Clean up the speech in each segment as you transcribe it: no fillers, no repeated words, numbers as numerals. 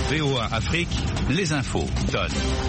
VOA Afrique, les infos. Don.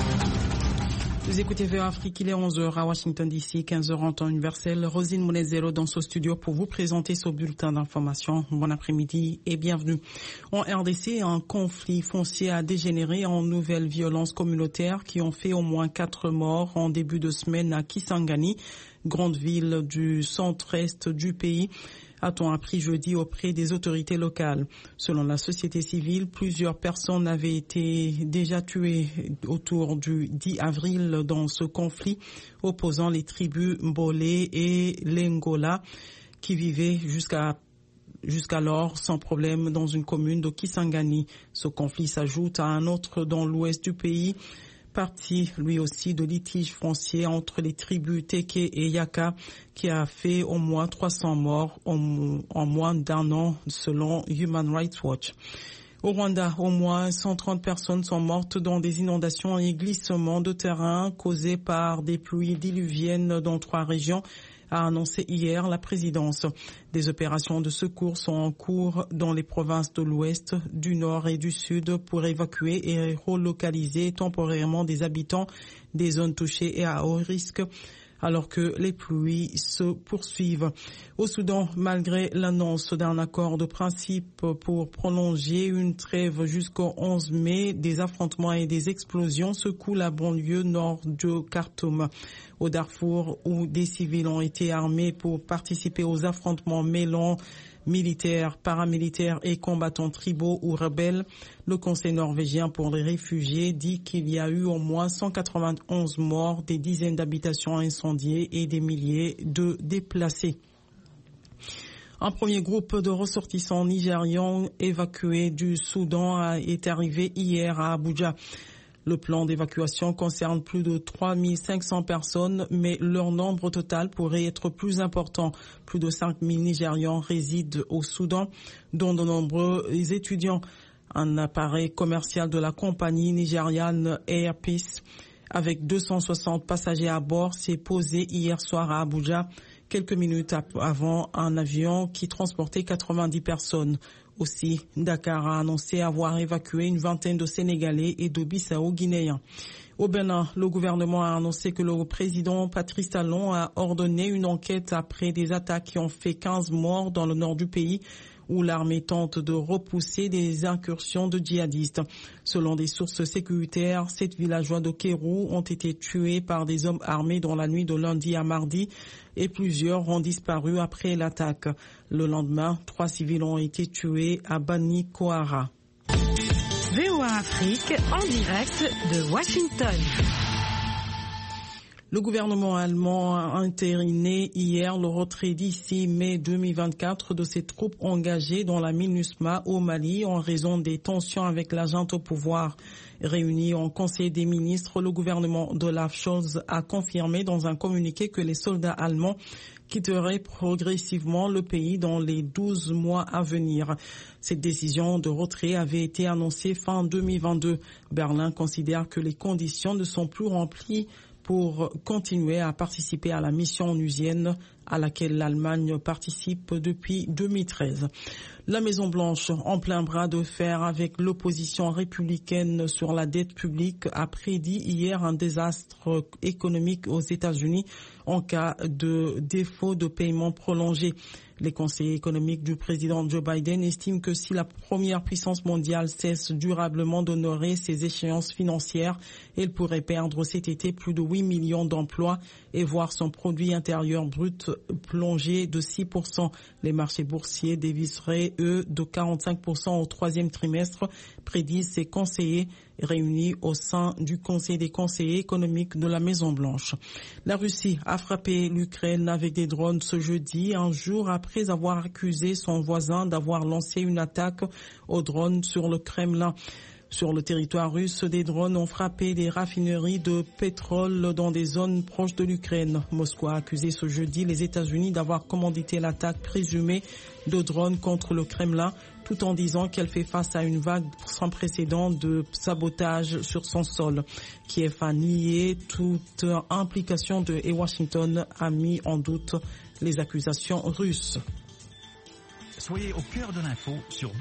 Vous écoutez VOA Afrique, il est 11h à Washington DC, 15h en temps universel. Rosine Mounezero dans ce studio pour vous présenter ce bulletin d'information. Bon après-midi et bienvenue. En RDC, un conflit foncier a dégénéré en nouvelles violences communautaires qui ont fait au moins 4 morts en début de semaine à Kisangani, grande ville du centre-est du pays, a-t-on appris jeudi auprès des autorités locales. Selon la société civile, plusieurs personnes avaient été déjà tuées autour du 10 avril dans ce conflit opposant les tribus Mbole et Lengola qui vivaient jusqu'alors sans problème dans une commune de Kisangani. Ce conflit s'ajoute à un autre dans l'ouest du pays, partie lui aussi de litiges fonciers entre les tribus Teke et Yaka qui a fait au moins 300 morts en moins d'un an selon Human Rights Watch. Au Rwanda, au moins 130 personnes sont mortes dans des inondations et glissements de terrain causés par des pluies diluviennes dans 3 régions, a annoncé hier la présidence. Des opérations de secours sont en cours dans les provinces de l'Ouest, du Nord et du Sud pour évacuer et relocaliser temporairement des habitants des zones touchées et à haut risque, alors que les pluies se poursuivent. Au Soudan, malgré l'annonce d'un accord de principe pour prolonger une trêve jusqu'au 11 mai, des affrontements et des explosions secouent la banlieue nord de Khartoum. Au Darfour, où des civils ont été armés pour participer aux affrontements mêlant militaires, paramilitaires et combattants tribaux ou rebelles, le Conseil norvégien pour les réfugiés dit qu'il y a eu au moins 191 morts, des dizaines d'habitations incendiées et des milliers de déplacés. Un premier groupe de ressortissants nigérians évacués du Soudan est arrivé hier à Abuja. Le plan d'évacuation concerne plus de 3500 personnes, mais leur nombre total pourrait être plus important. Plus de 5000 Nigérians résident au Soudan, dont de nombreux étudiants. Un appareil commercial de la compagnie nigériane Air Peace, avec 260 passagers à bord, s'est posé hier soir à Abuja, quelques minutes avant un avion qui transportait 90 personnes. Aussi, Dakar a annoncé avoir évacué une vingtaine de Sénégalais et de Bissau-Guinéens. Au Bénin, le gouvernement a annoncé que le président Patrice Talon a ordonné une enquête après des attaques qui ont fait 15 morts dans le nord du pays, où l'armée tente de repousser des incursions de djihadistes. Selon des sources sécuritaires, 7 villageois de Kérou ont été tués par des hommes armés dans la nuit de lundi à mardi et plusieurs ont disparu après l'attaque. Le lendemain, 3 civils ont été tués à Bani Kohara. VOA Afrique en direct de Washington. Le gouvernement allemand a entériné hier le retrait d'ici mai 2024 de ses troupes engagées dans la MINUSMA au Mali en raison des tensions avec la junte au pouvoir. Réuni en Conseil des ministres, le gouvernement d'Olaf Scholz a confirmé dans un communiqué que les soldats allemands quitteraient progressivement le pays dans les 12 mois à venir. Cette décision de retrait avait été annoncée fin 2022. Berlin considère que les conditions ne sont plus remplies pour continuer à participer à la mission onusienne à laquelle l'Allemagne participe depuis 2013. La Maison-Blanche, en plein bras de fer avec l'opposition républicaine sur la dette publique, a prédit hier un désastre économique aux États-Unis en cas de défaut de paiement prolongé. Les conseillers économiques du président Joe Biden estiment que si la première puissance mondiale cesse durablement d'honorer ses échéances financières, elle pourrait perdre cet été plus de 8 millions d'emplois et voir son produit intérieur brut plonger de 6%. Les marchés boursiers dévisseraient, eux, de 45% au 3e trimestre, prédisent ces conseillers réunis au sein du Conseil des conseillers économiques de la Maison-Blanche. La Russie a frappé l'Ukraine avec des drones ce jeudi, un jour après avoir accusé son voisin d'avoir lancé une attaque aux drones sur le Kremlin. Sur le territoire russe, des drones ont frappé des raffineries de pétrole dans des zones proches de l'Ukraine. Moscou a accusé ce jeudi les États-Unis d'avoir commandité l'attaque présumée de drones contre le Kremlin, tout en disant qu'elle fait face à une vague sans précédent de sabotage sur son sol. Kiev a nié toute implication et Washington a mis en doute les accusations russes. Soyez au cœur de l'info sur